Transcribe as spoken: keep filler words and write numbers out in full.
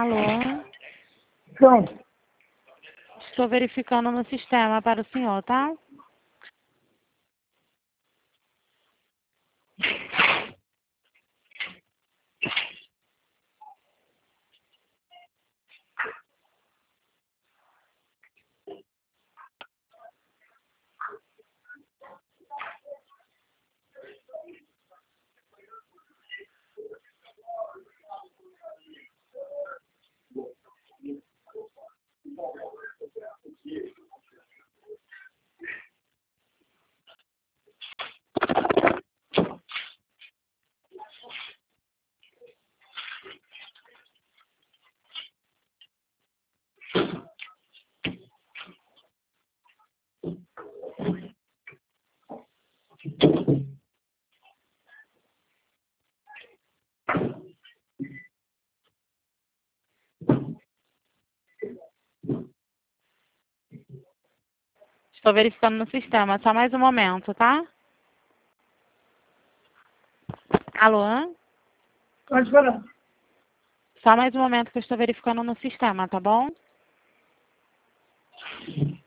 Alô? Pronto. Estou verificando no sistema para o senhor, tá? Estou verificando no sistema. Só mais um momento, tá? Alô? Pode falar. Só mais um momento que eu estou verificando no sistema, tá bom?